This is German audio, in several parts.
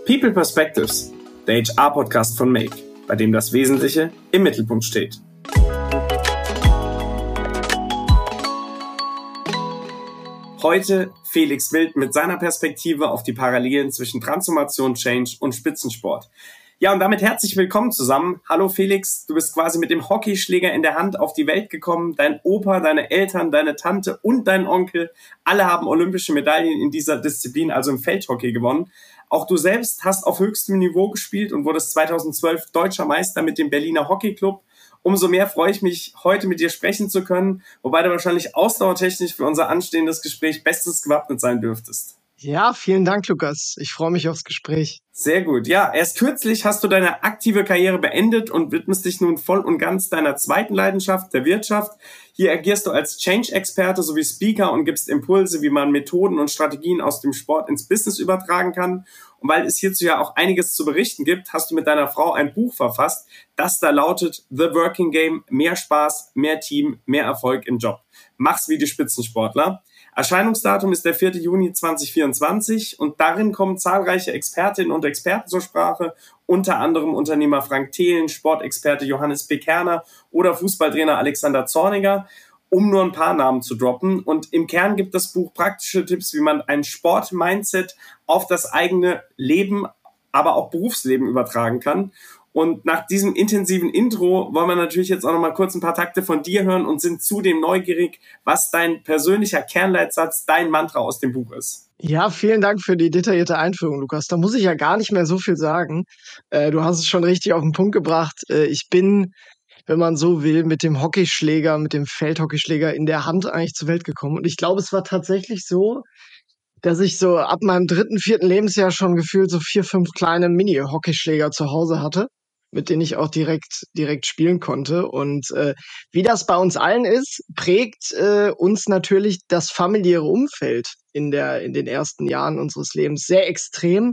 People Perspectives, der HR-Podcast von Make, bei dem das Wesentliche im Mittelpunkt steht. Heute Felix Wild mit seiner Perspektive auf die Parallelen zwischen Transformation, Change und Spitzensport. Ja, und damit herzlich willkommen zusammen. Hallo Felix, du bist quasi mit dem Hockeyschläger in der Hand auf die Welt gekommen. Dein Opa, deine Eltern, deine Tante und dein Onkel, alle haben olympische Medaillen in dieser Disziplin, also im Feldhockey, gewonnen. Auch du selbst hast auf höchstem Niveau gespielt und wurdest 2012 deutscher Meister mit dem Berliner Hockeyclub. Umso mehr freue ich mich, heute mit dir sprechen zu können, wobei du wahrscheinlich ausdauertechnisch für unser anstehendes Gespräch bestens gewappnet sein dürftest. Ja, vielen Dank, Lukas. Ich freue mich aufs Gespräch. Sehr gut. Ja, erst kürzlich hast du deine aktive Karriere beendet und widmest dich nun voll und ganz deiner zweiten Leidenschaft, der Wirtschaft. Hier agierst du als Change-Experte sowie Speaker und gibst Impulse, wie man Methoden und Strategien aus dem Sport ins Business übertragen kann. Und weil es hierzu ja auch einiges zu berichten gibt, hast du mit deiner Frau ein Buch verfasst, das da lautet The Working Game, mehr Spaß, mehr Team, mehr Erfolg im Job. Mach's wie die Spitzensportler. Erscheinungsdatum ist der 4. Juni 2024 und darin kommen zahlreiche Expertinnen und Experten zur Sprache, unter anderem Unternehmer Frank Thelen, Sportexperte Johannes Bekerner oder Fußballtrainer Alexander Zorniger, um nur ein paar Namen zu droppen. Und im Kern gibt das Buch praktische Tipps, wie man ein Sport-Mindset auf das eigene Leben, aber auch Berufsleben übertragen kann. Und nach diesem intensiven Intro wollen wir natürlich jetzt auch noch mal kurz ein paar Takte von dir hören und sind zudem neugierig, was dein persönlicher Kernleitsatz, dein Mantra aus dem Buch ist. Ja, vielen Dank für die detaillierte Einführung, Lukas. Da muss ich ja gar nicht mehr so viel sagen. Du hast es schon richtig auf den Punkt gebracht. Ich bin, wenn man so will, mit dem Hockeyschläger, mit dem Feldhockeyschläger in der Hand eigentlich zur Welt gekommen. Und ich glaube, es war tatsächlich so, dass ich so ab meinem 3., 4. Lebensjahr schon gefühlt so 4, 5 kleine Mini-Hockeyschläger zu Hause hatte, mit denen ich auch direkt spielen konnte. Und wie das bei uns allen ist, prägt uns natürlich das familiäre Umfeld in den ersten Jahren unseres Lebens sehr extrem.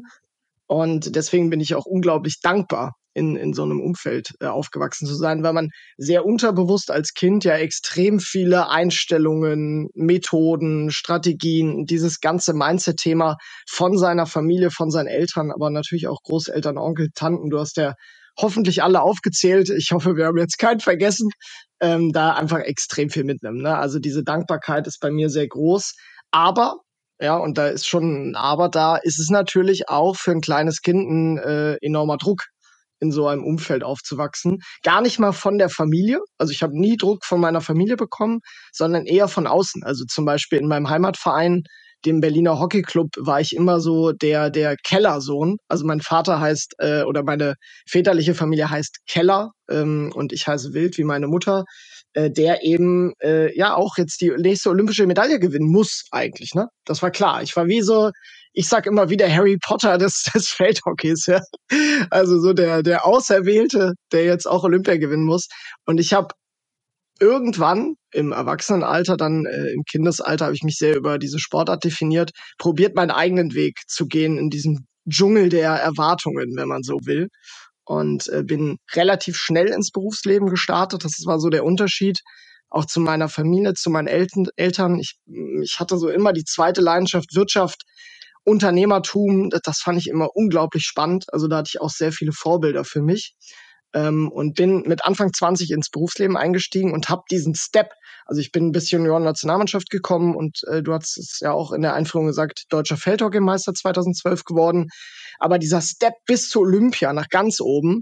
Und deswegen bin ich auch unglaublich dankbar, in so einem Umfeld aufgewachsen zu sein, weil man sehr unterbewusst als Kind ja extrem viele Einstellungen, Methoden, Strategien, dieses ganze Mindset-Thema von seiner Familie, von seinen Eltern, aber natürlich auch Großeltern, Onkel, Tanten, du hast ja hoffentlich alle aufgezählt. Ich hoffe, wir haben jetzt keinen vergessen, da einfach extrem viel mitnehmen. Ne? Also diese Dankbarkeit ist bei mir sehr groß. Aber, ja, und da ist schon ein Aber da, ist es natürlich auch für ein kleines Kind ein enormer Druck, in so einem Umfeld aufzuwachsen. Gar nicht mal von der Familie. Also ich habe nie Druck von meiner Familie bekommen, sondern eher von außen. Also zum Beispiel in meinem Heimatverein, dem Berliner Hockeyclub, war ich immer so der Kellersohn. Also mein Vater heißt, oder meine väterliche Familie heißt Keller, und ich heiße Wild wie meine Mutter, der eben ja auch jetzt die nächste olympische Medaille gewinnen muss eigentlich. Ne? Das war klar. Ich war wie so, ich sag immer wie der Harry Potter des Feldhockeys. Ja? Also so der Auserwählte, der jetzt auch Olympia gewinnen muss. Und ich habe irgendwann im Erwachsenenalter, dann im Kindesalter, habe ich mich sehr über diese Sportart definiert, probiert meinen eigenen Weg zu gehen in diesem Dschungel der Erwartungen, wenn man so will. Und bin relativ schnell ins Berufsleben gestartet. Das war so der Unterschied, auch zu meiner Familie, zu meinen Eltern. Ich hatte so immer die zweite Leidenschaft, Wirtschaft, Unternehmertum. Das fand ich immer unglaublich spannend. Also da hatte ich auch sehr viele Vorbilder für mich. Und bin mit Anfang 20 ins Berufsleben eingestiegen und habe diesen Step, also ich bin bis Junioren-Nationalmannschaft gekommen und du hast es ja auch in der Einführung gesagt, deutscher Feldhockeymeister 2012 geworden. Aber dieser Step bis zu Olympia, nach ganz oben,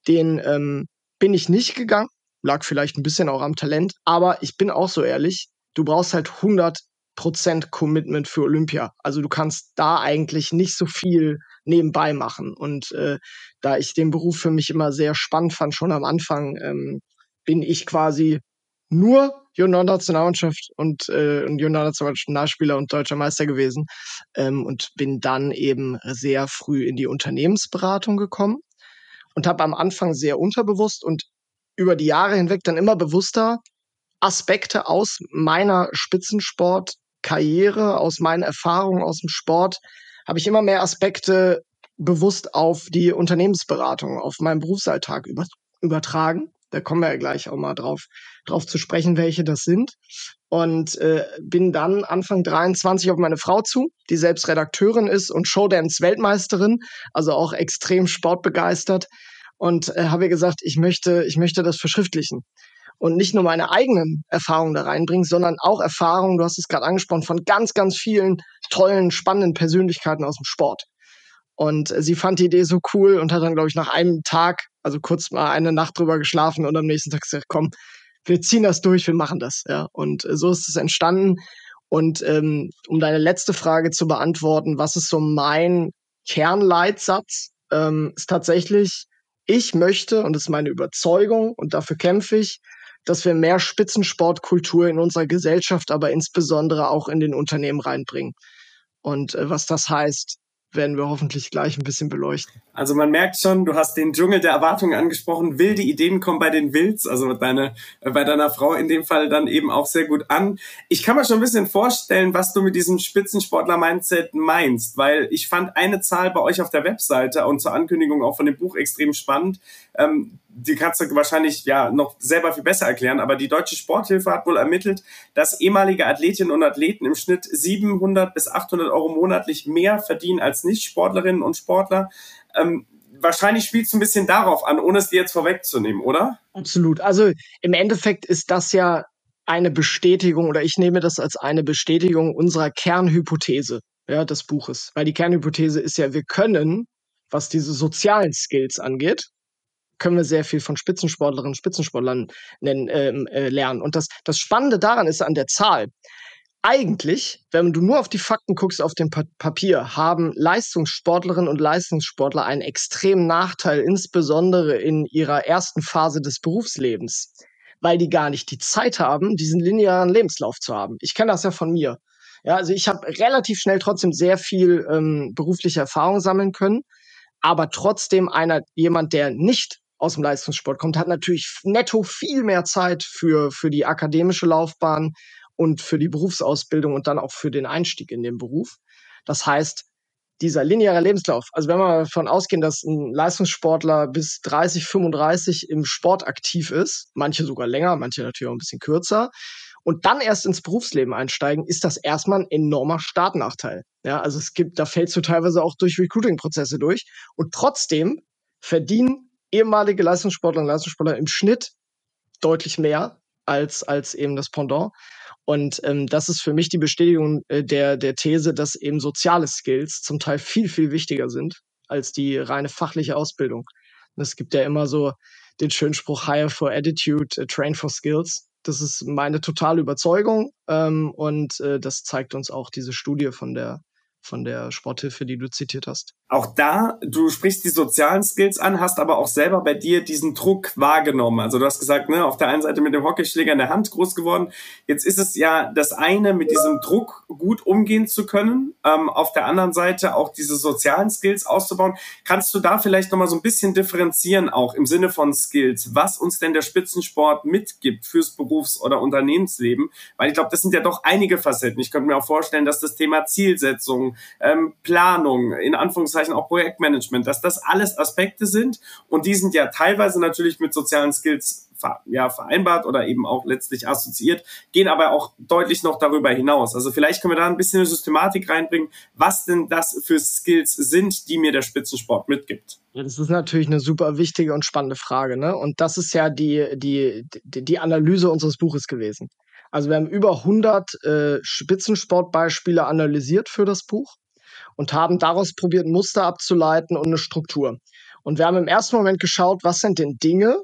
den bin ich nicht gegangen. Lag vielleicht ein bisschen auch am Talent, aber ich bin auch so ehrlich, du brauchst halt 100% Commitment für Olympia. Also du kannst da eigentlich nicht so viel nebenbei machen. Und da ich den Beruf für mich immer sehr spannend fand, schon am Anfang, bin ich quasi nur Junioren-Nationalmannschaft und Junioren-Nationalspieler und deutscher Meister gewesen, und bin dann eben sehr früh in die Unternehmensberatung gekommen und habe am Anfang sehr unterbewusst und über die Jahre hinweg dann immer bewusster Aspekte aus meiner Spitzensportkarriere, aus meinen Erfahrungen aus dem Sport, habe ich immer mehr Aspekte bewusst auf die Unternehmensberatung, auf meinen Berufsalltag übertragen. Da kommen wir ja gleich auch mal drauf zu sprechen, welche das sind. und bin dann Anfang 23 auf meine Frau zu, die selbst Redakteurin ist und Showdance-Weltmeisterin, also auch extrem sportbegeistert, und habe ihr gesagt, ich möchte das verschriftlichen und nicht nur meine eigenen Erfahrungen da reinbringen, sondern auch Erfahrungen, du hast es gerade angesprochen, von ganz, ganz vielen tollen, spannenden Persönlichkeiten aus dem Sport. Und sie fand die Idee so cool und hat dann, glaube ich, nach einem Tag, also kurz mal eine Nacht drüber geschlafen und am nächsten Tag gesagt, komm, wir ziehen das durch, wir machen das. Ja. Und so ist es entstanden. Und um deine letzte Frage zu beantworten, was ist so mein Kernleitsatz, ist tatsächlich, ich möchte, und das ist meine Überzeugung und dafür kämpfe ich, dass wir mehr Spitzensportkultur in unserer Gesellschaft, aber insbesondere auch in den Unternehmen reinbringen. Und was das heißt, werden wir hoffentlich gleich ein bisschen beleuchten. Also man merkt schon, du hast den Dschungel der Erwartungen angesprochen. Wilde Ideen kommen bei den Wilds, also bei deiner Frau in dem Fall dann eben auch sehr gut an. Ich kann mir schon ein bisschen vorstellen, was du mit diesem Spitzensportler-Mindset meinst, weil ich fand eine Zahl bei euch auf der Webseite und zur Ankündigung auch von dem Buch extrem spannend. Die kannst du wahrscheinlich ja noch selber viel besser erklären, aber die Deutsche Sporthilfe hat wohl ermittelt, dass ehemalige Athletinnen und Athleten im Schnitt 700 bis 800 Euro monatlich mehr verdienen als Nicht-Sportlerinnen und Sportler. Wahrscheinlich spielt es ein bisschen darauf an, ohne es dir jetzt vorwegzunehmen, oder? Absolut. Also im Endeffekt ist das ja eine Bestätigung, oder ich nehme das als eine Bestätigung unserer Kernhypothese, ja, des Buches. Weil die Kernhypothese ist ja, wir können, was diese sozialen Skills angeht, können wir sehr viel von Spitzensportlerinnen und Spitzensportlern lernen. Und das Spannende daran ist an der Zahl. Eigentlich, wenn du nur auf die Fakten guckst, auf dem Papier, haben Leistungssportlerinnen und Leistungssportler einen extremen Nachteil, insbesondere in ihrer ersten Phase des Berufslebens, weil die gar nicht die Zeit haben, diesen linearen Lebenslauf zu haben. Ich kenne das ja von mir. Ja, also ich habe relativ schnell trotzdem sehr viel berufliche Erfahrung sammeln können, aber trotzdem jemand, der nicht aus dem Leistungssport kommt, hat natürlich netto viel mehr Zeit für die akademische Laufbahn und für die Berufsausbildung und dann auch für den Einstieg in den Beruf. Das heißt, dieser lineare Lebenslauf, also wenn wir davon ausgehen, dass ein Leistungssportler bis 30, 35 im Sport aktiv ist, manche sogar länger, manche natürlich auch ein bisschen kürzer, und dann erst ins Berufsleben einsteigen, ist das erstmal ein enormer Startnachteil. Ja, also da fällst du teilweise auch durch Recruiting-Prozesse durch. Und trotzdem verdienen ehemalige Leistungssportler und Leistungssportler im Schnitt deutlich mehr als eben das Pendant. Und das ist für mich die Bestätigung der These, dass eben soziale Skills zum Teil viel, viel wichtiger sind als die reine fachliche Ausbildung. Und es gibt ja immer so den schönen Spruch, hire for attitude, train for skills. Das ist meine totale Überzeugung und das zeigt uns auch diese Studie von der Sporthilfe, die du zitiert hast. Auch da, du sprichst die sozialen Skills an, hast aber auch selber bei dir diesen Druck wahrgenommen. Also du hast gesagt, ne, auf der einen Seite mit dem Hockeyschläger in der Hand groß geworden. Jetzt ist es ja das eine, mit diesem Druck gut umgehen zu können. Auf der anderen Seite auch diese sozialen Skills auszubauen. Kannst du da vielleicht nochmal so ein bisschen differenzieren, auch im Sinne von Skills, was uns denn der Spitzensport mitgibt fürs Berufs- oder Unternehmensleben? Weil ich glaube, das sind ja doch einige Facetten. Ich könnte mir auch vorstellen, dass das Thema Zielsetzung, Planung, in Anführungszeichen auch Projektmanagement, dass das alles Aspekte sind und die sind ja teilweise natürlich mit sozialen Skills vereinbart oder eben auch letztlich assoziiert, gehen aber auch deutlich noch darüber hinaus. Also vielleicht können wir da ein bisschen eine Systematik reinbringen, was denn das für Skills sind, die mir der Spitzensport mitgibt. Ja, das ist natürlich eine super wichtige und spannende Frage, ne? Und das ist ja die Analyse unseres Buches gewesen. Also wir haben über 100 Spitzensportbeispiele analysiert für das Buch und haben daraus probiert, Muster abzuleiten und eine Struktur. Und wir haben im ersten Moment geschaut, was sind denn Dinge,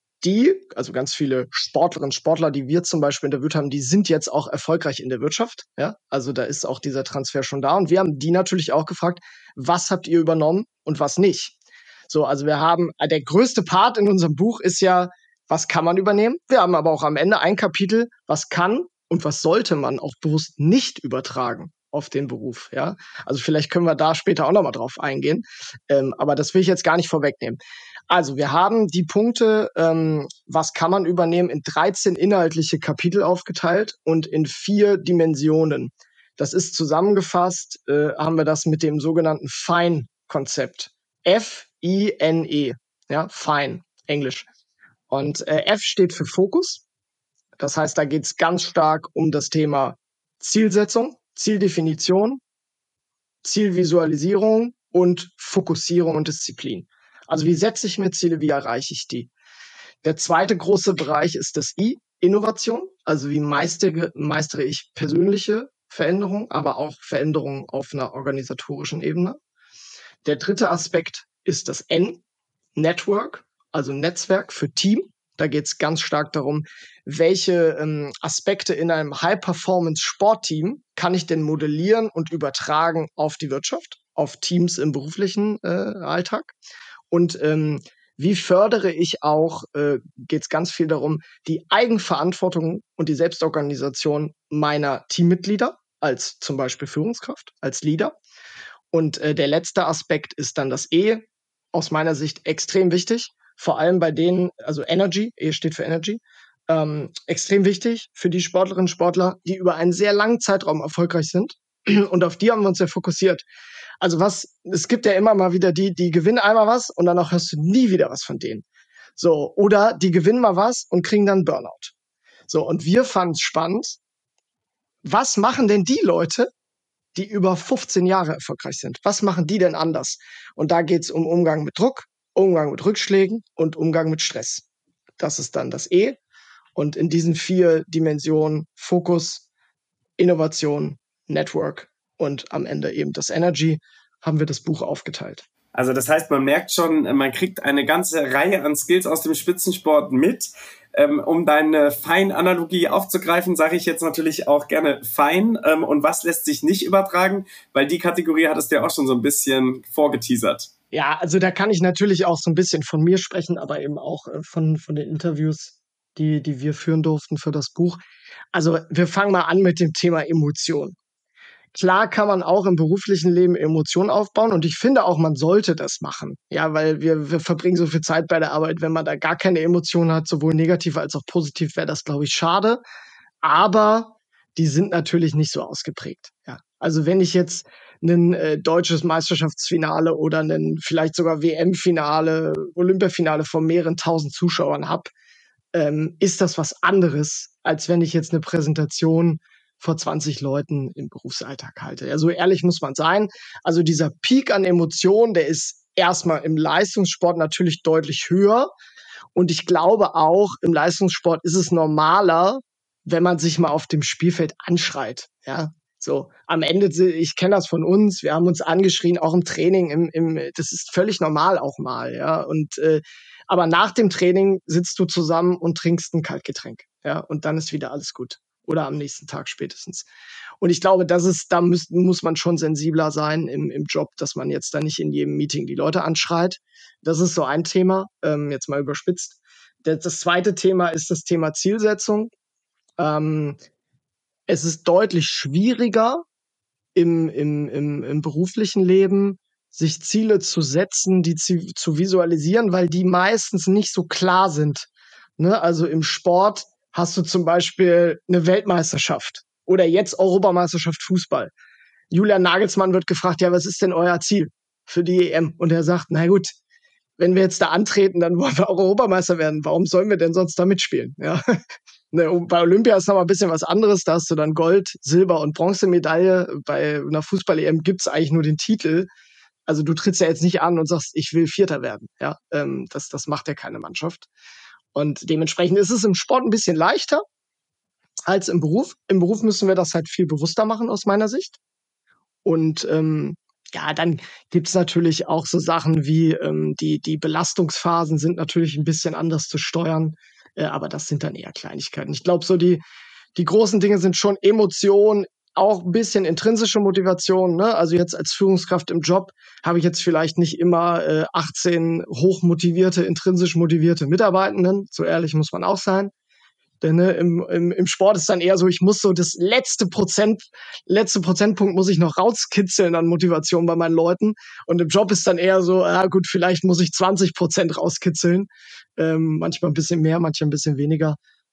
also ganz viele Sportlerinnen und Sportler, die wir zum Beispiel interviewt haben, die sind jetzt auch erfolgreich in der Wirtschaft. Ja? Also da ist auch dieser Transfer schon da. Und wir haben die natürlich auch gefragt, was habt ihr übernommen und was nicht? So, also der größte Part in unserem Buch ist ja, was kann man übernehmen? Wir haben aber auch am Ende ein Kapitel, was kann und was sollte man auch bewusst nicht übertragen auf den Beruf. Ja? Also vielleicht können wir da später auch nochmal drauf eingehen. Aber das will ich jetzt gar nicht vorwegnehmen. Also wir haben die Punkte, was kann man übernehmen, in 13 inhaltliche Kapitel aufgeteilt und in 4 Dimensionen. Das ist zusammengefasst, haben wir das mit dem sogenannten FINE-Konzept. F-I-N-E, ja, FINE, Englisch. Und F steht für Fokus, Das heißt, da geht es ganz stark um das Thema Zielsetzung, Zieldefinition, Zielvisualisierung und Fokussierung und Disziplin. Also wie setze ich mir Ziele, wie erreiche ich die? Der zweite große Bereich ist das I, Innovation. Also wie meistere ich persönliche Veränderungen, aber auch Veränderungen auf einer organisatorischen Ebene. Der dritte Aspekt ist das N, Network, also Netzwerk für Team. Da geht es ganz stark darum, welche Aspekte in einem High-Performance-Sportteam kann ich denn modellieren und übertragen auf die Wirtschaft, auf Teams im beruflichen Alltag. Und wie fördere ich auch, geht es ganz viel darum, die Eigenverantwortung und die Selbstorganisation meiner Teammitglieder als zum Beispiel Führungskraft, als Leader. Und der letzte Aspekt ist dann das E, aus meiner Sicht extrem wichtig, vor allem bei denen, also Energy, E steht für Energy, extrem wichtig für die Sportlerinnen und Sportler, die über einen sehr langen Zeitraum erfolgreich sind. Und auf die haben wir uns ja fokussiert. Also es gibt ja immer mal wieder die gewinnen einmal was und danach hörst du nie wieder was von denen. So, oder die gewinnen mal was und kriegen dann Burnout. So, und wir fanden es spannend, was machen denn die Leute, die über 15 Jahre erfolgreich sind? Was machen die denn anders? Und da geht es um Umgang mit Druck, Umgang mit Rückschlägen und Umgang mit Stress. Das ist dann das E. Und in diesen 4 Dimensionen Fokus, Innovation, Network und am Ende eben das Energy haben wir das Buch aufgeteilt. Also das heißt, man merkt schon, man kriegt eine ganze Reihe an Skills aus dem Spitzensport mit. Um deine Feinanalogie aufzugreifen, sage ich jetzt natürlich auch gerne fein. Und was lässt sich nicht übertragen? Weil die Kategorie hattest du ja auch schon so ein bisschen vorgeteasert. Ja, also da kann ich natürlich auch so ein bisschen von mir sprechen, aber eben auch von den Interviews, die wir führen durften für das Buch. Also wir fangen mal an mit dem Thema Emotion. Klar kann man auch im beruflichen Leben Emotionen aufbauen und ich finde auch, man sollte das machen. Ja, weil wir verbringen so viel Zeit bei der Arbeit, wenn man da gar keine Emotionen hat, sowohl negativ als auch positiv, wäre das, glaube ich, schade. Aber die sind natürlich nicht so ausgeprägt. Ja. Also wenn ich jetzt ein deutsches Meisterschaftsfinale oder ein vielleicht sogar WM-Finale, Olympiafinale von mehreren tausend Zuschauern habe, ist das was anderes, als wenn ich jetzt eine Präsentation vor 20 Leuten im Berufsalltag halte. Ja, so ehrlich muss man sein. Also dieser Peak an Emotionen, der ist erstmal im Leistungssport natürlich deutlich höher. Und ich glaube auch, im Leistungssport ist es normaler, wenn man sich mal auf dem Spielfeld anschreit. Ja, so am Ende, ich kenne das von uns, wir haben uns angeschrien, auch im Training, das ist völlig normal auch mal, ja. Und aber nach dem Training sitzt du zusammen und trinkst ein Kaltgetränk, ja, und dann ist wieder alles gut. Oder am nächsten Tag spätestens. Und ich glaube, da muss man schon sensibler sein im Job, dass man jetzt da nicht in jedem Meeting die Leute anschreit. Das ist so ein Thema, jetzt mal überspitzt. Das zweite Thema ist das Thema Zielsetzung. Es ist deutlich schwieriger im beruflichen Leben, sich Ziele zu setzen, die zu visualisieren, weil die meistens nicht so klar sind. Ne? Also im Sport hast du zum Beispiel eine Weltmeisterschaft oder jetzt Europameisterschaft Fußball. Julian Nagelsmann wird gefragt, ja, was ist denn euer Ziel für die EM? Und er sagt, na gut, wenn wir jetzt da antreten, dann wollen wir auch Europameister werden. Warum sollen wir denn sonst da mitspielen? Ja. Bei Olympia ist noch mal ein bisschen was anderes. Da hast du dann Gold, Silber und Bronzemedaille. Bei einer Fußball-EM gibt es eigentlich nur den Titel. Also du trittst ja jetzt nicht an und sagst, ich will Vierter werden. Ja, das macht ja keine Mannschaft. Und dementsprechend ist es im Sport ein bisschen leichter als im Beruf. Im Beruf müssen wir das halt viel bewusster machen aus meiner Sicht. Und ja, dann gibt's natürlich auch so Sachen wie die Belastungsphasen sind natürlich ein bisschen anders zu steuern, aber das sind dann eher Kleinigkeiten. Ich glaube, so die großen Dinge sind schon Emotionen, auch ein bisschen intrinsische Motivation. Ne? Also jetzt als Führungskraft im Job habe ich jetzt vielleicht nicht immer 18 hochmotivierte, intrinsisch motivierte Mitarbeitenden. So ehrlich muss man auch sein. Denn ne, im Sport ist dann eher so, ich muss so das letzte Prozentpunkt muss ich noch rauskitzeln an Motivation bei meinen Leuten. Und im Job ist dann eher so, ja gut, vielleicht muss ich 20% rauskitzeln. Manchmal ein bisschen mehr, manchmal ein bisschen weniger.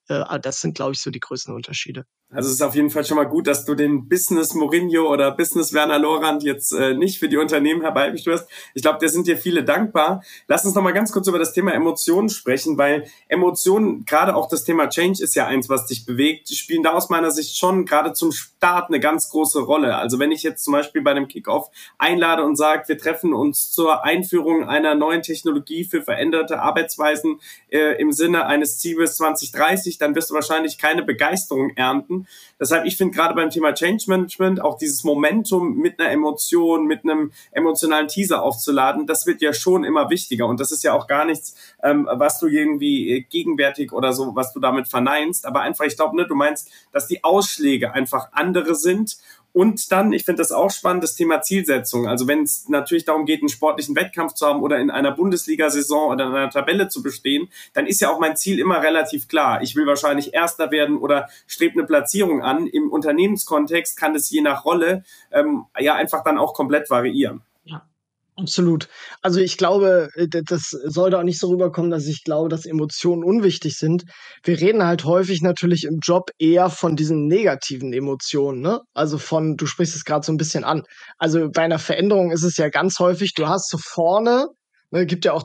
Das sind, glaube ich, so die größten Unterschiede. Also es ist auf jeden Fall schon mal gut, dass du den Business Mourinho oder Business Werner Lorand jetzt nicht für die Unternehmen herbeibeschwörst. Ich glaube, da sind dir viele dankbar. Lass uns noch mal ganz kurz über das Thema Emotionen sprechen, weil Emotionen, gerade auch das Thema Change ist ja eins, was dich bewegt, spielen da aus meiner Sicht schon gerade zum Start eine ganz große Rolle. Also wenn ich jetzt zum Beispiel bei einem Kickoff einlade und sage, wir treffen uns zur Einführung einer neuen Technologie für veränderte Arbeitsweisen im Sinne eines Ziels 2030, dann wirst du wahrscheinlich keine Begeisterung ernten. Deshalb, ich finde gerade beim Thema Change Management auch dieses Momentum mit einer Emotion, mit einem emotionalen Teaser aufzuladen, das wird ja schon immer wichtiger. Und das ist ja auch gar nichts, was du irgendwie gegenwärtig oder so, was du damit verneinst. Aber einfach, ich glaube, du meinst, dass die Ausschläge einfach andere sind. Und dann, ich finde das auch spannend, das Thema Zielsetzung. Also wenn es natürlich darum geht, einen sportlichen Wettkampf zu haben oder in einer Bundesliga-Saison oder in einer Tabelle zu bestehen, dann ist ja auch mein Ziel immer relativ klar. Ich will wahrscheinlich Erster werden oder strebe eine Platzierung an. Im Unternehmenskontext kann es je nach Rolle ja einfach dann auch komplett variieren. Ja, absolut. Also ich glaube, das sollte auch nicht so rüberkommen, dass ich glaube, dass Emotionen unwichtig sind. Wir reden halt häufig natürlich im Job eher von diesen negativen Emotionen, ne? Also du sprichst es gerade so ein bisschen an. Also bei einer Veränderung ist es ja ganz häufig, du hast so vorne, ne, gibt ja auch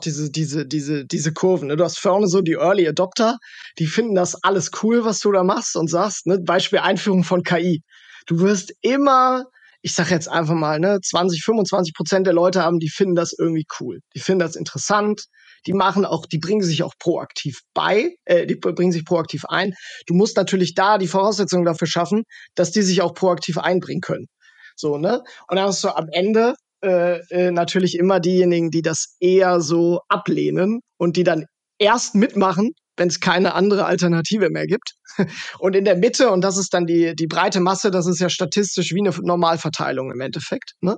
diese Kurven, ne? Du hast vorne so die Early Adopter, die finden das alles cool, was du da machst und sagst, ne? Beispiel Einführung von KI. Du wirst immer, ich sag jetzt einfach mal, ne, 20-25% der Leute haben, die finden das irgendwie cool. Die finden das interessant. Die bringen sich auch proaktiv die bringen sich proaktiv ein. Du musst natürlich da die Voraussetzungen dafür schaffen, dass die sich auch proaktiv einbringen können. So, ne? Und dann hast du am Ende natürlich immer diejenigen, die das eher so ablehnen und die dann erst mitmachen, wenn es keine andere Alternative mehr gibt. Und in der Mitte, und das ist dann die breite Masse, das ist ja statistisch wie eine Normalverteilung im Endeffekt, ne?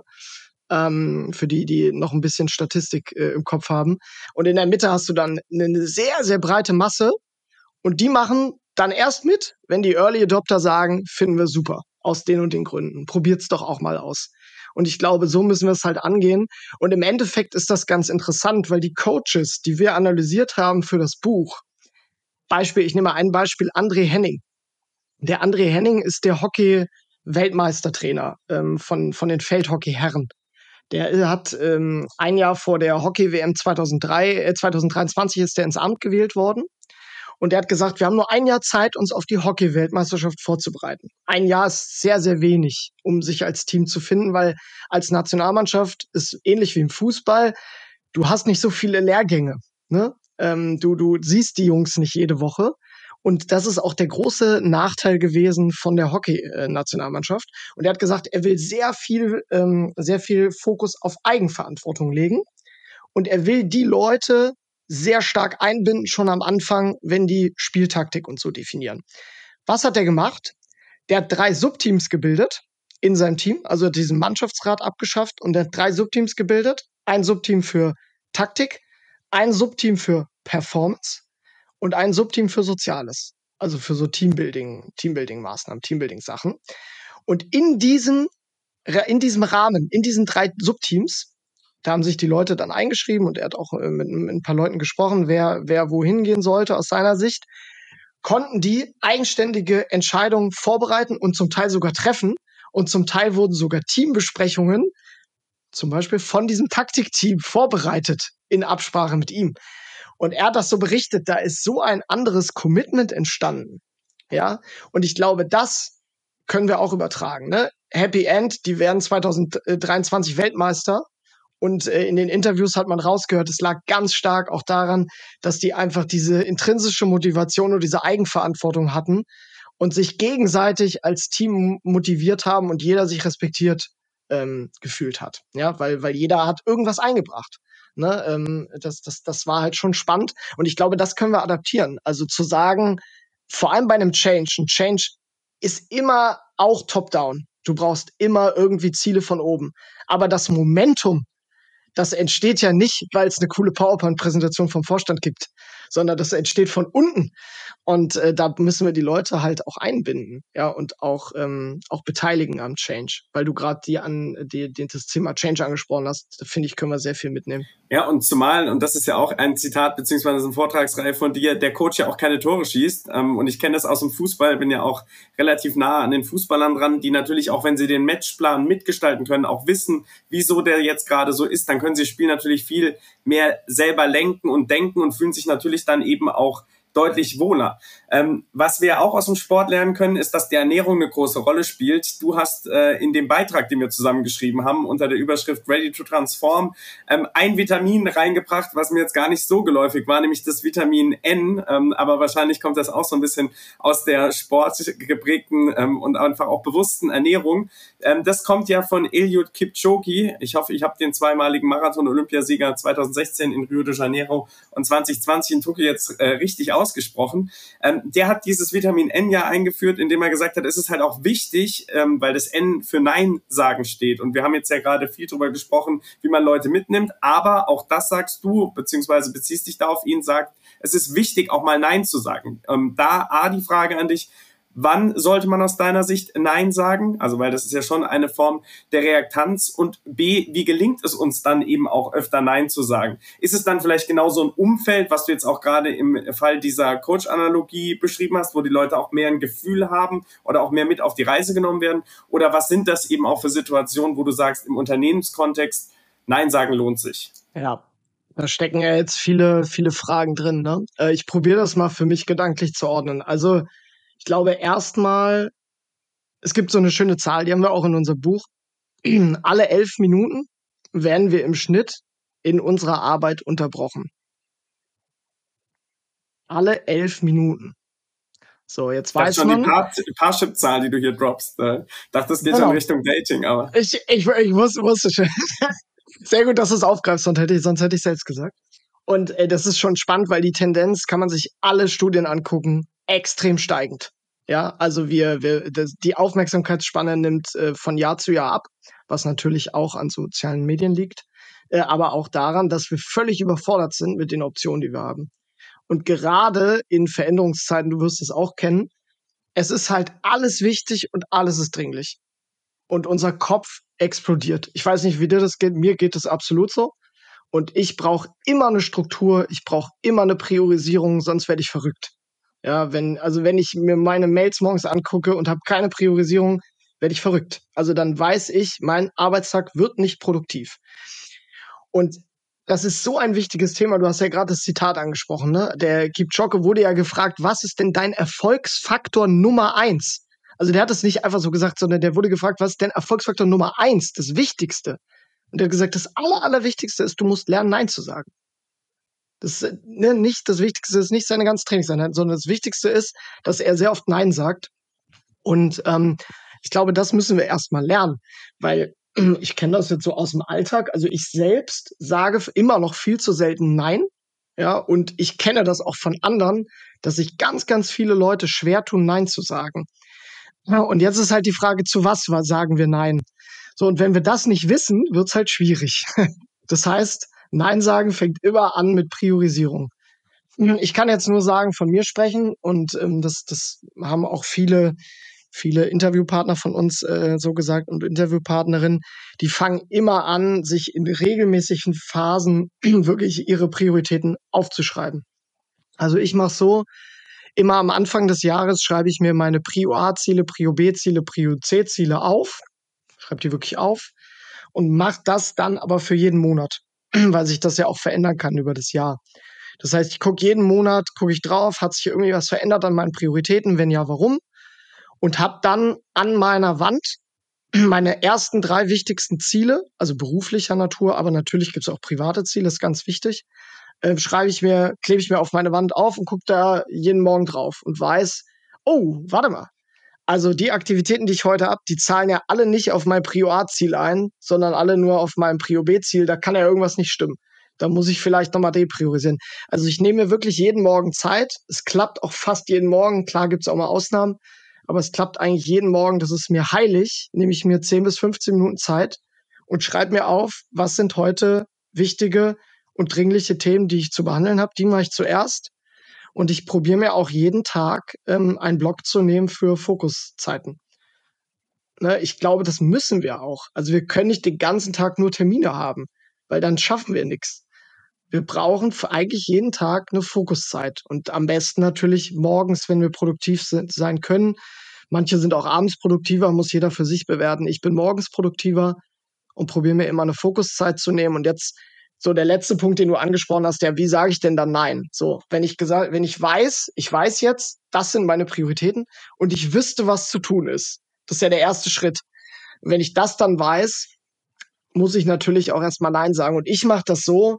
Für die noch ein bisschen Statistik im Kopf haben. Und in der Mitte hast du dann eine sehr, sehr breite Masse und die machen dann erst mit, wenn die Early Adopter sagen, finden wir super, aus den und den Gründen. Probiert's doch auch mal aus. Und ich glaube, so müssen wir es halt angehen. Und im Endeffekt ist das ganz interessant, weil die Coaches, die wir analysiert haben für das Buch, ich nehme mal ein Beispiel, André Henning. Der André Henning ist der Hockey-Weltmeistertrainer von den Feldhockey-Herren. Der hat ein Jahr vor der Hockey-WM 2023 ist der ins Amt gewählt worden. Und der hat gesagt, wir haben nur ein Jahr Zeit, uns auf die Hockey-Weltmeisterschaft vorzubereiten. Ein Jahr ist sehr, sehr wenig, um sich als Team zu finden, weil als Nationalmannschaft ist ähnlich wie im Fußball, du hast nicht so viele Lehrgänge, ne? Du siehst die Jungs nicht jede Woche. Und das ist auch der große Nachteil gewesen von der Hockey-Nationalmannschaft. Und er hat gesagt, er will sehr viel Fokus auf Eigenverantwortung legen. Und er will die Leute sehr stark einbinden, schon am Anfang, wenn die Spieltaktik und so definieren. Was hat er gemacht? Der hat 3 Subteams gebildet in seinem Team, also hat diesen Mannschaftsrat abgeschafft und er hat 3 Subteams gebildet. Ein Subteam für Taktik, ein Subteam für Performance und ein Subteam für Soziales. Also für so Teambuilding-Maßnahmen, Teambuilding-Sachen. Und in diesem Rahmen, in diesen 3 Subteams, da haben sich die Leute dann eingeschrieben und er hat auch mit ein paar Leuten gesprochen, wer wohin gehen sollte aus seiner Sicht, konnten die eigenständige Entscheidungen vorbereiten und zum Teil sogar treffen. Und zum Teil wurden sogar Teambesprechungen, zum Beispiel von diesem Taktikteam, vorbereitet in Absprache mit ihm. Und er hat das so berichtet, da ist so ein anderes Commitment entstanden. Ja, und ich glaube, das können wir auch übertragen. Ne? Happy End, die werden 2023 Weltmeister. Und in den Interviews hat man rausgehört, es lag ganz stark auch daran, dass die einfach diese intrinsische Motivation und diese Eigenverantwortung hatten und sich gegenseitig als Team motiviert haben und jeder sich respektiert gefühlt hat. Ja, weil jeder hat irgendwas eingebracht. Ne? Das war halt schon spannend. Und ich glaube, das können wir adaptieren. Also zu sagen, vor allem bei einem Change, ein Change ist immer auch top-down. Du brauchst immer irgendwie Ziele von oben. Aber das Momentum, das entsteht ja nicht, weil es eine coole PowerPoint-Präsentation vom Vorstand gibt, sondern das entsteht von unten. Und da müssen wir die Leute halt auch einbinden, ja, und auch beteiligen am Change, weil du gerade das Thema Change angesprochen hast. Da finde ich, können wir sehr viel mitnehmen. Ja, und zumal, und das ist ja auch ein Zitat beziehungsweise eine Vortragsreihe von dir, der Coach ja auch keine Tore schießt. Und ich kenne das aus dem Fußball, bin ja auch relativ nah an den Fußballern dran, die natürlich auch, wenn sie den Matchplan mitgestalten können, auch wissen, wieso der jetzt gerade so ist, dann können sie das Spiel natürlich viel mehr selber lenken und denken und fühlen sich natürlich dann eben auch deutlich wohler. Was wir auch aus dem Sport lernen können, ist, dass die Ernährung eine große Rolle spielt. Du hast in dem Beitrag, den wir zusammen geschrieben haben, unter der Überschrift Ready to Transform, ein Vitamin reingebracht, was mir jetzt gar nicht so geläufig war, nämlich das Vitamin N. Aber wahrscheinlich kommt das auch so ein bisschen aus der sportgeprägten und einfach auch bewussten Ernährung. Das kommt ja von Eliud Kipchoge. Ich hoffe, ich habe den zweimaligen Marathon-Olympiasieger 2016 in Rio de Janeiro und 2020 in Tokio jetzt richtig ausgesprochen. Der hat dieses Vitamin N ja eingeführt, indem er gesagt hat, es ist halt auch wichtig, weil das N für Nein sagen steht. Und wir haben jetzt ja gerade viel darüber gesprochen, wie man Leute mitnimmt. Aber auch das sagst du, beziehungsweise beziehst dich da auf ihn, sagt, es ist wichtig, auch mal Nein zu sagen. Da die Frage an dich, wann sollte man aus deiner Sicht Nein sagen? Also, weil das ist ja schon eine Form der Reaktanz. Und B, wie gelingt es uns dann eben auch öfter Nein zu sagen? Ist es dann vielleicht genau so ein Umfeld, was du jetzt auch gerade im Fall dieser Coach-Analogie beschrieben hast, wo die Leute auch mehr ein Gefühl haben oder auch mehr mit auf die Reise genommen werden? Oder was sind das eben auch für Situationen, wo du sagst, im Unternehmenskontext, Nein sagen lohnt sich? Ja, da stecken ja jetzt viele, viele Fragen drin, ne? Ich probiere das mal für mich gedanklich zu ordnen. Also, ich glaube erstmal, es gibt so eine schöne Zahl, die haben wir auch in unserem Buch. Alle 11 Minuten werden wir im Schnitt in unserer Arbeit unterbrochen. Alle 11 Minuten. So, jetzt weiß schon man. Die Parship-Zahl, die du hier droppst. Dachte, das geht Genau. schon Richtung Dating, aber. Ich wusste schon. Sehr gut, dass du es aufgreifst, sonst hätte ich selbst gesagt. Und das ist schon spannend, weil die Tendenz, kann man sich alle Studien angucken, extrem steigend. Ja, also die Aufmerksamkeitsspanne nimmt von Jahr zu Jahr ab, was natürlich auch an sozialen Medien liegt, aber auch daran, dass wir völlig überfordert sind mit den Optionen, die wir haben. Und gerade in Veränderungszeiten, du wirst es auch kennen, es ist halt alles wichtig und alles ist dringlich. Und unser Kopf explodiert. Ich weiß nicht, wie dir das geht, mir geht es absolut so. Und ich brauche immer eine Struktur, ich brauche immer eine Priorisierung, sonst werde ich verrückt. Ja, wenn ich mir meine Mails morgens angucke und habe keine Priorisierung, werde ich verrückt. Also dann weiß ich, mein Arbeitstag wird nicht produktiv. Und das ist so ein wichtiges Thema. Du hast ja gerade das Zitat angesprochen, ne? Der Kipchoge wurde ja gefragt, was ist denn dein Erfolgsfaktor Nummer 1? Also der hat es nicht einfach so gesagt, sondern der wurde gefragt, was ist denn Erfolgsfaktor Nummer 1, das Wichtigste? Und er hat gesagt, das Allerwichtigste ist, du musst lernen, Nein zu sagen. Nicht das Wichtigste ist nicht seine ganze Trainingseinheit, sondern das Wichtigste ist, dass er sehr oft Nein sagt. Und ich glaube, das müssen wir erstmal lernen, weil ich kenne das jetzt so aus dem Alltag. Also ich selbst sage immer noch viel zu selten Nein. Ja, und ich kenne das auch von anderen, dass sich ganz, ganz viele Leute schwer tun, Nein zu sagen. Ja, und jetzt ist halt die Frage, zu was sagen wir Nein? So, und wenn wir das nicht wissen, wird's halt schwierig. Das heißt, Nein sagen fängt immer an mit Priorisierung. Ich kann jetzt nur sagen, von mir sprechen und das haben auch viele Interviewpartner von uns so gesagt und Interviewpartnerinnen, die fangen immer an, sich in regelmäßigen Phasen wirklich ihre Prioritäten aufzuschreiben. Also ich mache so, immer am Anfang des Jahres schreibe ich mir meine Prio A-Ziele, Prio B-Ziele, Prio C-Ziele auf, schreibe die wirklich auf und mache das dann aber für jeden Monat, weil sich das ja auch verändern kann über das Jahr. Das heißt, ich gucke jeden Monat, gucke ich drauf, hat sich irgendwie was verändert an meinen Prioritäten, wenn ja, warum? Und habe dann an meiner Wand meine ersten 3 wichtigsten Ziele, also beruflicher Natur, aber natürlich gibt es auch private Ziele, ist ganz wichtig, klebe ich mir auf meine Wand auf und gucke da jeden Morgen drauf und weiß, oh, warte mal, also die Aktivitäten, die ich heute habe, die zahlen ja alle nicht auf mein Prio A-Ziel ein, sondern alle nur auf mein Prio B-Ziel, da kann ja irgendwas nicht stimmen. Da muss ich vielleicht nochmal depriorisieren. Also ich nehme mir wirklich jeden Morgen Zeit. Es klappt auch fast jeden Morgen. Klar gibt's auch mal Ausnahmen. Aber es klappt eigentlich jeden Morgen. Das ist mir heilig. Nehme ich mir 10 bis 15 Minuten Zeit und schreibe mir auf, was sind heute wichtige und dringliche Themen, die ich zu behandeln habe. Die mache ich zuerst. Und ich probiere mir auch jeden Tag einen Block zu nehmen für Fokuszeiten. Ne, ich glaube, das müssen wir auch. Also wir können nicht den ganzen Tag nur Termine haben, weil dann schaffen wir nichts. Wir brauchen eigentlich jeden Tag eine Fokuszeit und am besten natürlich morgens, wenn wir produktiv sein können. Manche sind auch abends produktiver, muss jeder für sich bewerten. Ich bin morgens produktiver und probiere mir immer eine Fokuszeit zu nehmen. Und jetzt so der letzte Punkt, den du angesprochen hast, ja, wie sage ich denn dann nein? So, wenn ich weiß jetzt, das sind meine Prioritäten und ich wüsste, was zu tun ist. Das ist ja der erste Schritt. Und wenn ich das dann weiß, muss ich natürlich auch erstmal nein sagen. Und ich mache das so,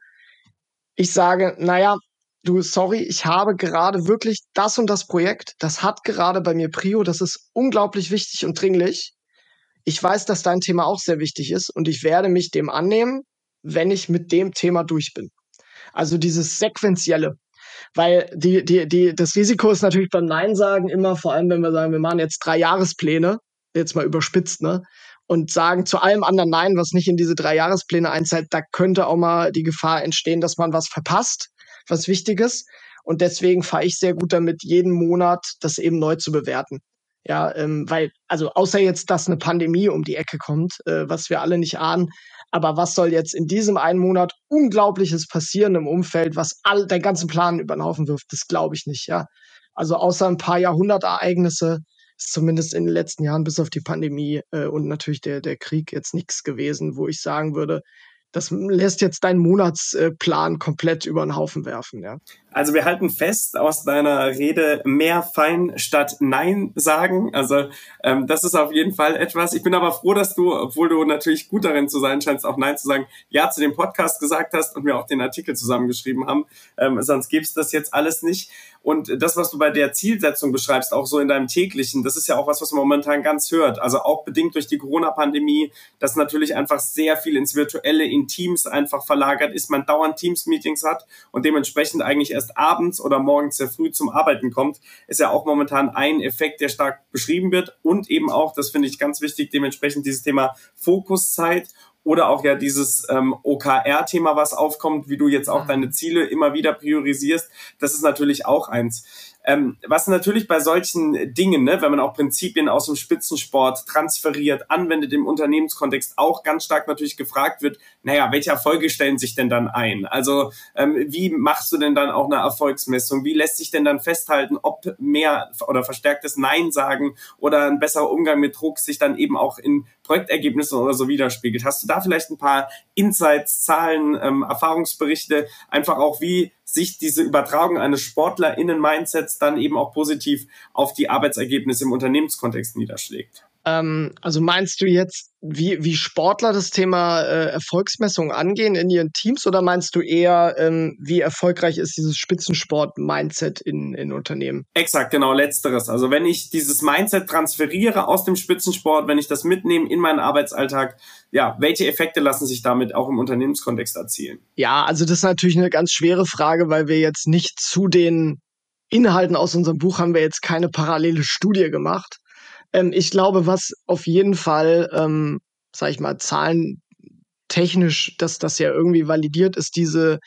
ich sage, naja, du, sorry, ich habe gerade wirklich das und das Projekt, das hat gerade bei mir Prio, das ist unglaublich wichtig und dringlich. Ich weiß, dass dein Thema auch sehr wichtig ist und ich werde mich dem annehmen, wenn ich mit dem Thema durch bin. Also dieses Sequentielle. Weil das Risiko ist natürlich beim Nein sagen immer, vor allem wenn wir sagen, wir machen jetzt 3-Jahrespläne, jetzt mal überspitzt, ne? Und sagen zu allem anderen Nein, was nicht in diese 3-Jahrespläne einzahlt, da könnte auch mal die Gefahr entstehen, dass man was verpasst, was Wichtiges. Und deswegen fahre ich sehr gut damit, jeden Monat das eben neu zu bewerten. Ja, weil, also außer jetzt, dass eine Pandemie um die Ecke kommt, was wir alle nicht ahnen, aber was soll jetzt in diesem einen Monat Unglaubliches passieren im Umfeld, was den ganzen Plan über den Haufen wirft? Das glaube ich nicht, ja. Also außer ein paar Jahrhundertereignisse ist zumindest in den letzten Jahren bis auf die Pandemie und natürlich der Krieg jetzt nichts gewesen, wo ich sagen würde, das lässt jetzt deinen Monatsplan komplett über den Haufen werfen, ja. Also wir halten fest aus deiner Rede, mehr Fein statt Nein sagen. Also das ist auf jeden Fall etwas. Ich bin aber froh, dass du, obwohl du natürlich gut darin zu sein scheinst, auch Nein zu sagen, ja zu dem Podcast gesagt hast und wir auch den Artikel zusammengeschrieben haben. Sonst gäbe es das jetzt alles nicht. Und das, was du bei der Zielsetzung beschreibst, auch so in deinem täglichen, das ist ja auch was man momentan ganz hört. Also auch bedingt durch die Corona-Pandemie, dass natürlich einfach sehr viel ins Virtuelle, in Teams einfach verlagert ist, man dauernd Teams-Meetings hat und dementsprechend eigentlich erst abends oder morgens sehr früh zum Arbeiten kommt, ist ja auch momentan ein Effekt, der stark beschrieben wird und eben auch, das finde ich ganz wichtig, dementsprechend dieses Thema Fokuszeit oder auch ja dieses OKR-Thema, was aufkommt, wie du jetzt auch deine Ziele immer wieder priorisierst, das ist natürlich auch eins. Was natürlich bei solchen Dingen, ne, wenn man auch Prinzipien aus dem Spitzensport transferiert, anwendet im Unternehmenskontext, auch ganz stark natürlich gefragt wird, naja, welche Erfolge stellen sich denn dann ein? Also wie machst du denn dann auch eine Erfolgsmessung? Wie lässt sich denn dann festhalten, ob mehr oder verstärktes Nein sagen oder ein besserer Umgang mit Druck sich dann eben auch in Projektergebnissen oder so widerspiegelt? Hast du da vielleicht ein paar Insights, Zahlen, Erfahrungsberichte, einfach auch wie sich diese Übertragung eines SportlerInnen-Mindsets dann eben auch positiv auf die Arbeitsergebnisse im Unternehmenskontext niederschlägt? Also meinst du jetzt, wie Sportler das Thema Erfolgsmessung angehen in ihren Teams oder meinst du eher, wie erfolgreich ist dieses Spitzensport-Mindset in Unternehmen? Exakt, genau, letzteres. Also wenn ich dieses Mindset transferiere aus dem Spitzensport, wenn ich das mitnehme in meinen Arbeitsalltag, ja, welche Effekte lassen sich damit auch im Unternehmenskontext erzielen? Ja, also das ist natürlich eine ganz schwere Frage, weil wir jetzt nicht zu den Inhalten aus unserem Buch haben wir jetzt keine parallele Studie gemacht. Ich glaube, was auf jeden Fall, sag ich mal, zahlentechnisch, dass das ja irgendwie validiert ist, diese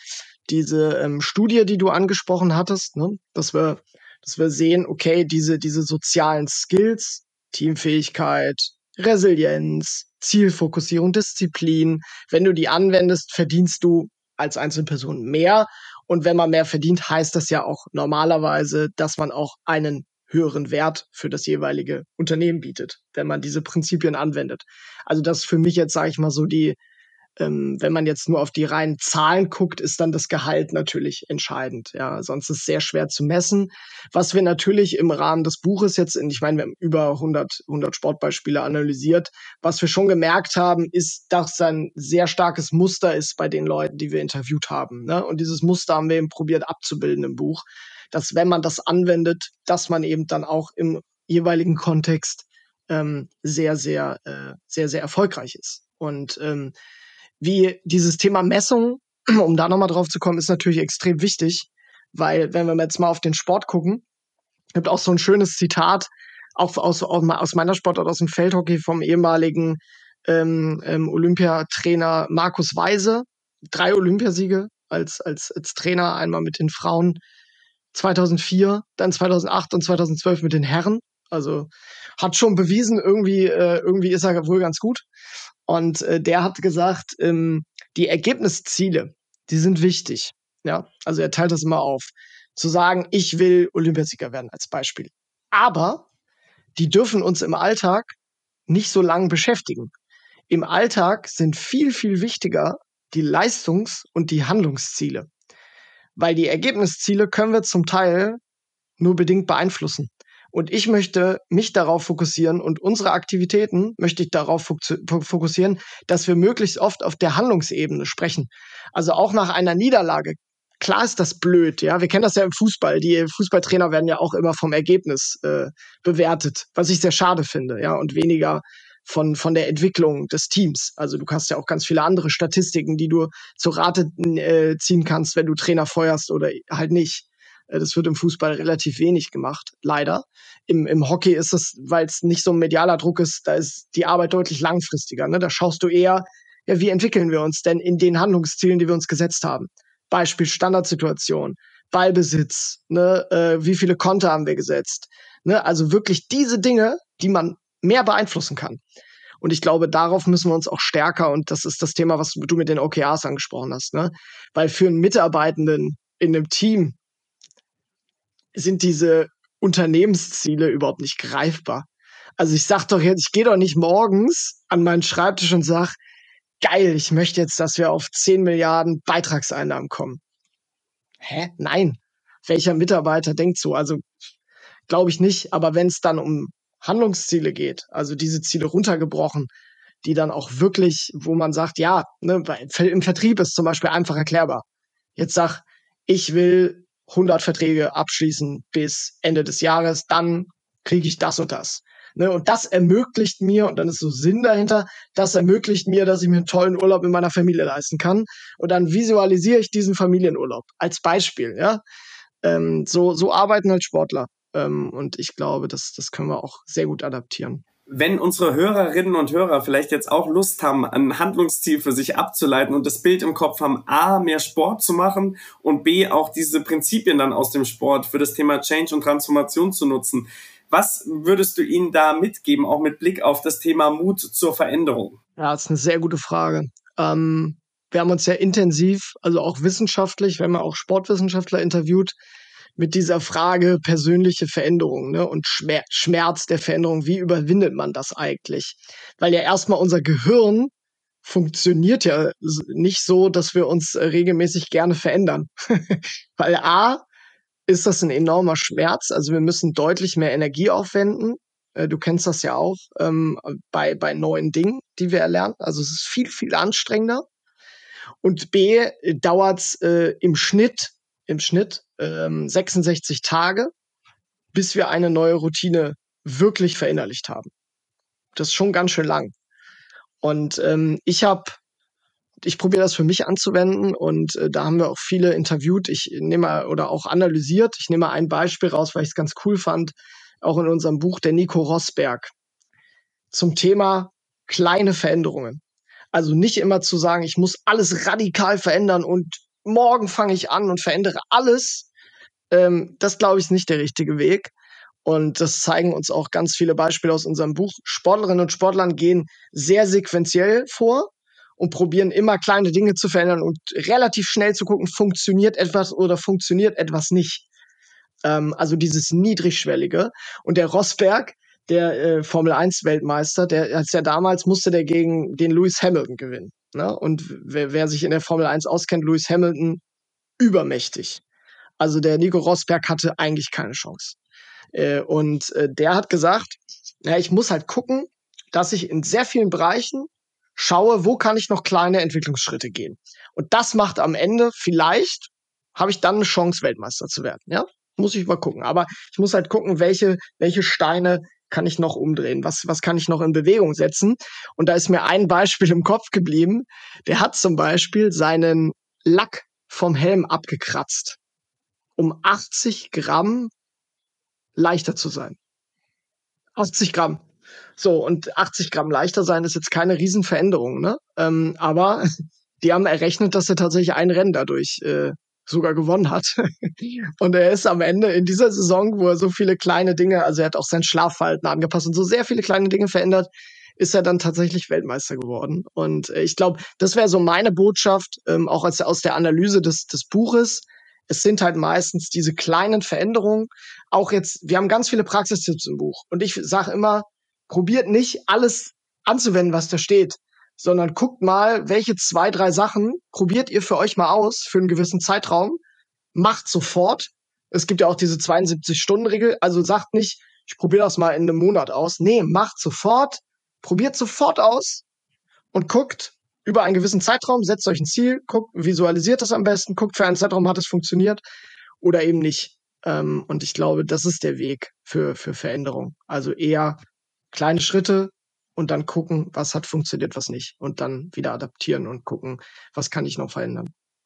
Studie, die du angesprochen hattest, ne? Dass wir sehen, okay, diese sozialen Skills, Teamfähigkeit, Resilienz, Zielfokussierung, Disziplin, wenn du die anwendest, verdienst du als Einzelperson mehr. Und wenn man mehr verdient, heißt das ja auch normalerweise, dass man auch einen höheren Wert für das jeweilige Unternehmen bietet, wenn man diese Prinzipien anwendet. Also das ist für mich jetzt, sage ich mal, so wenn man jetzt nur auf die reinen Zahlen guckt, ist dann das Gehalt natürlich entscheidend. Ja, sonst ist es sehr schwer zu messen. Was wir natürlich im Rahmen des Buches jetzt, ich meine, wir haben über 100 Sportbeispiele analysiert. Was wir schon gemerkt haben, ist, dass ein sehr starkes Muster ist bei den Leuten, die wir interviewt haben. Ne? Und dieses Muster haben wir eben probiert abzubilden im Buch, dass wenn man das anwendet, dass man eben dann auch im jeweiligen Kontext sehr, sehr, sehr, sehr erfolgreich ist. Und wie dieses Thema Messung, um da nochmal drauf zu kommen, ist natürlich extrem wichtig, weil wenn wir jetzt mal auf den Sport gucken, gibt auch so ein schönes Zitat, auch aus meiner Sportart, aus dem Feldhockey vom ehemaligen Olympiatrainer Markus Weise, 3 Olympiasiege als Trainer, einmal mit den Frauen, 2004, dann 2008 und 2012 mit den Herren. Also hat schon bewiesen, irgendwie ist er wohl ganz gut. Und der hat gesagt, die Ergebnisziele, die sind wichtig. Ja, also er teilt das immer auf. Zu sagen, ich will Olympiasieger werden als Beispiel. Aber die dürfen uns im Alltag nicht so lange beschäftigen. Im Alltag sind viel, viel wichtiger die Leistungs- und die Handlungsziele. Weil die Ergebnisziele können wir zum Teil nur bedingt beeinflussen. Und ich möchte mich darauf fokussieren und unsere Aktivitäten möchte ich darauf fokussieren, dass wir möglichst oft auf der Handlungsebene sprechen. Also auch nach einer Niederlage. Klar ist das blöd, ja. Wir kennen das ja im Fußball. Die Fußballtrainer werden ja auch immer vom Ergebnis bewertet, was ich sehr schade finde, ja, und weniger von der Entwicklung des Teams. Also du hast ja auch ganz viele andere Statistiken, die du zur Rate ziehen kannst, wenn du Trainer feuerst oder halt nicht. Das wird im Fußball relativ wenig gemacht, leider. Im Hockey ist es, weil es nicht so ein medialer Druck ist, da ist die Arbeit deutlich langfristiger. Ne? Da schaust du eher, ja, wie entwickeln wir uns denn in den Handlungszielen, die wir uns gesetzt haben? Beispiel Standardsituation, Ballbesitz, ne? Wie viele Konter haben wir gesetzt? Ne? Also wirklich diese Dinge, die man mehr beeinflussen kann. Und ich glaube, darauf müssen wir uns auch stärker, und das ist das Thema, was du mit den OKRs angesprochen hast, ne? Weil für einen Mitarbeitenden in einem Team sind diese Unternehmensziele überhaupt nicht greifbar. Also ich sag doch jetzt, ich gehe doch nicht morgens an meinen Schreibtisch und sag, geil, ich möchte jetzt, dass wir auf 10 Milliarden Beitragseinnahmen kommen. Hä? Nein. Welcher Mitarbeiter denkt so? Also glaube ich nicht. Aber wenn es dann um Handlungsziele geht, also diese Ziele runtergebrochen, die dann auch wirklich, wo man sagt, ja, ne, im Vertrieb ist zum Beispiel einfach erklärbar. Jetzt sag, ich will 100 Verträge abschließen bis Ende des Jahres, dann kriege ich das und das. Ne, und das ermöglicht mir, und dann ist so Sinn dahinter, das ermöglicht mir, dass ich mir einen tollen Urlaub in meiner Familie leisten kann. Und dann visualisiere ich diesen Familienurlaub als Beispiel. Ja, so arbeiten halt Sportler. Und ich glaube, das können wir auch sehr gut adaptieren. Wenn unsere Hörerinnen und Hörer vielleicht jetzt auch Lust haben, ein Handlungsziel für sich abzuleiten und das Bild im Kopf haben, A, mehr Sport zu machen und B, auch diese Prinzipien dann aus dem Sport für das Thema Change und Transformation zu nutzen, was würdest du ihnen da mitgeben, auch mit Blick auf das Thema Mut zur Veränderung? Ja, das ist eine sehr gute Frage. Wir haben uns sehr intensiv, also auch wissenschaftlich, wir haben ja auch Sportwissenschaftler interviewt, mit dieser Frage persönliche Veränderung, ne, und Schmerz der Veränderung. Wie überwindet man das eigentlich? Weil ja erstmal unser Gehirn funktioniert ja nicht so, dass wir uns regelmäßig gerne verändern. Weil A, ist das ein enormer Schmerz. Also wir müssen deutlich mehr Energie aufwenden. Du kennst das ja auch bei neuen Dingen, die wir erlernen. Also es ist viel, viel anstrengender. Und B, dauert es im Schnitt 66 Tage, bis wir eine neue Routine wirklich verinnerlicht haben. Das ist schon ganz schön lang. Und ich probiere das für mich anzuwenden, und da haben wir auch viele interviewt. Ich nehme oder auch analysiert. Ich nehme ein Beispiel raus, weil ich es ganz cool fand, auch in unserem Buch, der Nico Rosberg, zum Thema kleine Veränderungen. Also nicht immer zu sagen, ich muss alles radikal verändern und morgen fange ich an und verändere alles. Das, glaube ich, ist nicht der richtige Weg. Und das zeigen uns auch ganz viele Beispiele aus unserem Buch. Sportlerinnen und Sportler gehen sehr sequenziell vor und probieren immer kleine Dinge zu verändern und relativ schnell zu gucken, funktioniert etwas oder funktioniert etwas nicht. Also dieses Niedrigschwellige. Und der Rosberg, der Formel-1-Weltmeister, der als ja damals musste der gegen den Lewis Hamilton gewinnen. Ne? Und wer sich in der Formel 1 auskennt, Lewis Hamilton, übermächtig. Also der Nico Rosberg hatte eigentlich keine Chance. Der hat gesagt, ja, ich muss halt gucken, dass ich in sehr vielen Bereichen schaue, wo kann ich noch kleine Entwicklungsschritte gehen. Und das macht am Ende, vielleicht habe ich dann eine Chance, Weltmeister zu werden. Ja, muss ich mal gucken. Aber ich muss halt gucken, welche Steine kann ich noch umdrehen? Was kann ich noch in Bewegung setzen? Und da ist mir ein Beispiel im Kopf geblieben. Der hat zum Beispiel seinen Lack vom Helm abgekratzt, um 80 Gramm leichter zu sein. 80 Gramm. So, und 80 Gramm leichter sein ist jetzt keine Riesenveränderung, ne? Aber die haben errechnet, dass er tatsächlich ein Rennen dadurch sogar gewonnen hat. Und er ist am Ende in dieser Saison, wo er so viele kleine Dinge, also er hat auch sein Schlafverhalten angepasst und so sehr viele kleine Dinge verändert, ist er dann tatsächlich Weltmeister geworden. Und ich glaube, das wäre so meine Botschaft, auch aus der Analyse des Buches. Es sind halt meistens diese kleinen Veränderungen. Auch jetzt, wir haben ganz viele Praxistipps im Buch. Und ich sage immer, probiert nicht alles anzuwenden, was da steht, sondern guckt mal, welche 2, 3 Sachen probiert ihr für euch mal aus für einen gewissen Zeitraum. Macht sofort. Es gibt ja auch diese 72-Stunden-Regel. Also sagt nicht, ich probiere das mal in einem Monat aus. Nee, macht sofort. Probiert sofort aus und guckt über einen gewissen Zeitraum, setzt euch ein Ziel, guckt, visualisiert das am besten, guckt, für einen Zeitraum hat es funktioniert oder eben nicht. Und ich glaube, das ist der Weg für Veränderung. Also eher kleine Schritte und dann gucken, was hat funktioniert, was nicht. Und dann wieder adaptieren und gucken, was kann ich noch verändern.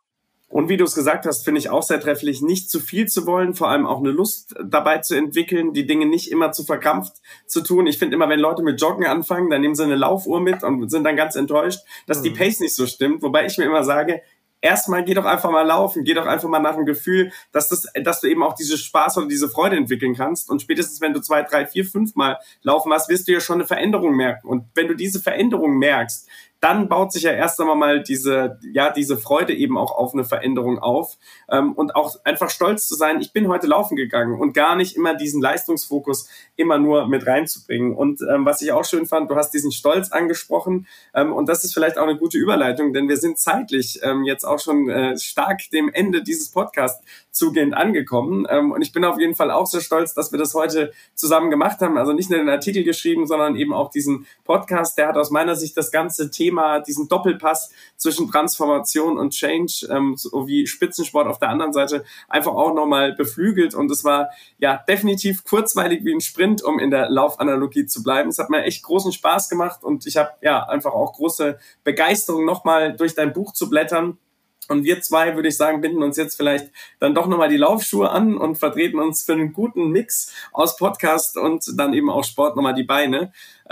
Und wie du es gesagt hast, finde ich auch sehr trefflich, nicht zu viel zu wollen, vor allem auch eine Lust dabei zu entwickeln, die Dinge nicht immer zu verkrampft zu tun. Ich finde immer, wenn Leute mit Joggen anfangen, dann nehmen sie eine Laufuhr mit und sind dann ganz enttäuscht, dass die Pace nicht so stimmt. Wobei ich mir immer sage, erstmal geh doch einfach mal laufen, geh doch einfach mal nach dem Gefühl, dass du eben auch diese Spaß oder diese Freude entwickeln kannst. Und spätestens, wenn du 2, 3, 4, 5 Mal laufen hast, wirst du ja schon eine Veränderung merken. Und wenn du diese Veränderung merkst, dann baut sich ja erst einmal diese Freude eben auch auf eine Veränderung auf. Und auch einfach stolz zu sein, ich bin heute laufen gegangen und gar nicht immer diesen Leistungsfokus immer nur mit reinzubringen. Und was ich auch schön fand, du hast diesen Stolz angesprochen. Und das ist vielleicht auch eine gute Überleitung, denn wir sind zeitlich jetzt auch schon stark dem Ende dieses Podcasts zugehend angekommen. Und ich bin auf jeden Fall auch sehr stolz, dass wir das heute zusammen gemacht haben. Also nicht nur den Artikel geschrieben, sondern eben auch diesen Podcast. Der hat aus meiner Sicht das ganze Thema, diesen Doppelpass zwischen Transformation und Change sowie Spitzensport auf der anderen Seite einfach auch nochmal beflügelt. Und es war ja definitiv kurzweilig wie ein Sprint, um in der Laufanalogie zu bleiben. Es hat mir echt großen Spaß gemacht und ich habe ja einfach auch große Begeisterung, nochmal durch dein Buch zu blättern. Und wir zwei, würde ich sagen, binden uns jetzt vielleicht dann doch nochmal die Laufschuhe an und vertreten uns für einen guten Mix aus Podcast und dann eben auch Sport nochmal die Beine.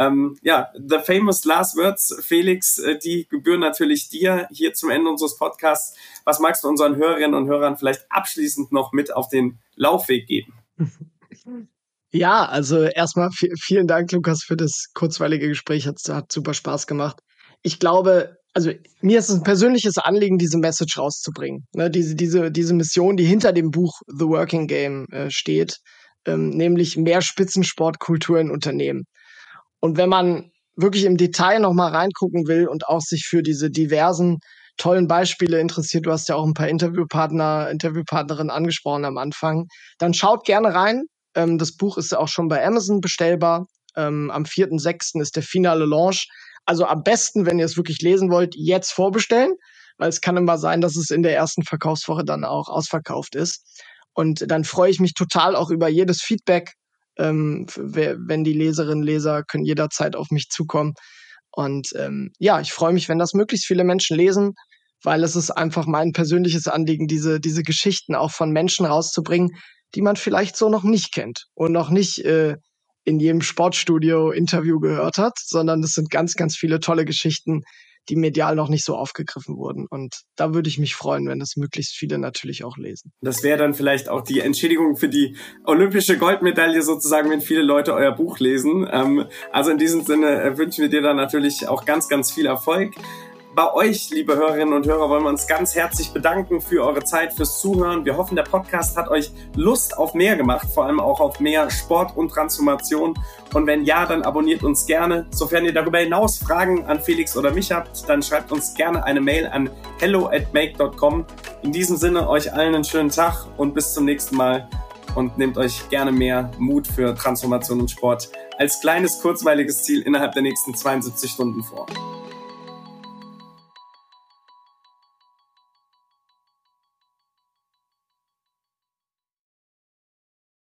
The famous last words, Felix, die gebühren natürlich dir hier zum Ende unseres Podcasts. Was magst du unseren Hörerinnen und Hörern vielleicht abschließend noch mit auf den Laufweg geben? Ja, also erstmal vielen Dank, Lukas, für das kurzweilige Gespräch. Hat super Spaß gemacht. Ich glaube, also mir ist es ein persönliches Anliegen, diese Message rauszubringen. Ne, diese Mission, die hinter dem Buch The Working Game steht, nämlich mehr Spitzensportkultur in Unternehmen. Und wenn man wirklich im Detail nochmal reingucken will und auch sich für diese diversen tollen Beispiele interessiert, du hast ja auch ein paar Interviewpartnerinnen angesprochen am Anfang, dann schaut gerne rein. Das Buch ist ja auch schon bei Amazon bestellbar. Am 4.6. ist der finale Launch. Also am besten, wenn ihr es wirklich lesen wollt, jetzt vorbestellen, weil es kann immer sein, dass es in der ersten Verkaufswoche dann auch ausverkauft ist. Und dann freue ich mich total auch über jedes Feedback, wenn die Leserinnen und Leser können jederzeit auf mich zukommen. Und ich freue mich, wenn das möglichst viele Menschen lesen, weil es ist einfach mein persönliches Anliegen, diese Geschichten auch von Menschen rauszubringen, die man vielleicht so noch nicht kennt und noch nicht in jedem Sportstudio-Interview gehört hat, sondern es sind ganz, ganz viele tolle Geschichten, die medial noch nicht so aufgegriffen wurden. Und da würde ich mich freuen, wenn das möglichst viele natürlich auch lesen. Das wäre dann vielleicht auch die Entschädigung für die olympische Goldmedaille sozusagen, wenn viele Leute euer Buch lesen. Also in diesem Sinne wünschen wir dir dann natürlich auch ganz, ganz viel Erfolg. Bei euch, liebe Hörerinnen und Hörer, wollen wir uns ganz herzlich bedanken für eure Zeit, fürs Zuhören. Wir hoffen, der Podcast hat euch Lust auf mehr gemacht, vor allem auch auf mehr Sport und Transformation. Und wenn ja, dann abonniert uns gerne. Sofern ihr darüber hinaus Fragen an Felix oder mich habt, dann schreibt uns gerne eine Mail an hello@make.com. In diesem Sinne, euch allen einen schönen Tag und bis zum nächsten Mal. Und nehmt euch gerne mehr Mut für Transformation und Sport als kleines, kurzweiliges Ziel innerhalb der nächsten 72 Stunden vor.